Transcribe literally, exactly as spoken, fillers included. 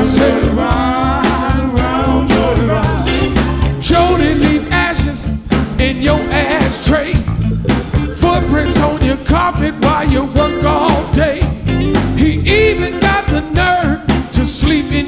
Say round, round, Jody round. Jody, leave ashes in your ashtray. Footprints on your carpet while you work